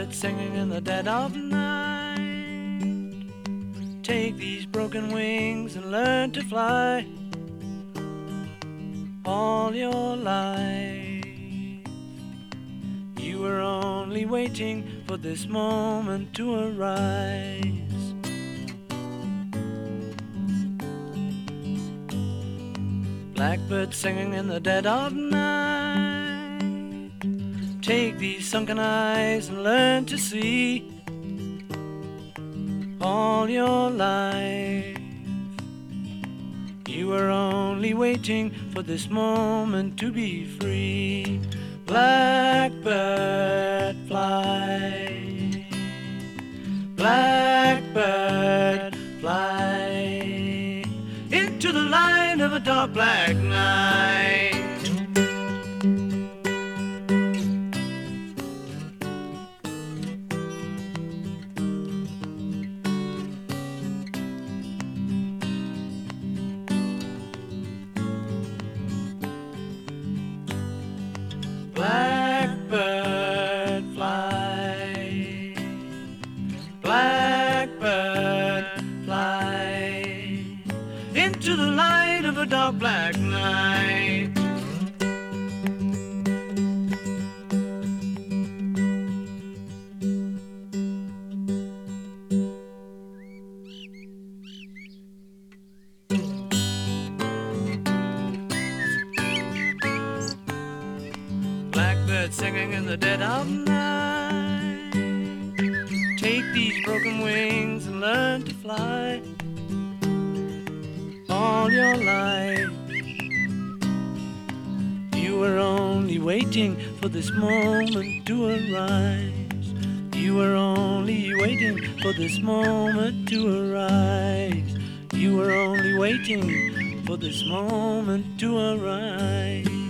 Blackbird singing in the dead of night. Take these broken wings and learn to fly all your life. You were only waiting for this moment to arise. Blackbird singing in the dead of night. Take these sunken eyes and learn to see all your life. You were only waiting for this moment to be free. Blackbird fly, blackbird fly into the light of a dark black night. Blackbird fly, blackbird fly into the light of a dark black night. Blackbird singing in the dead of night. Take these broken wings and learn to fly all your life. You were only waiting for this moment to arise. You were only waiting for this moment to arise. You were only waiting for this moment to arise.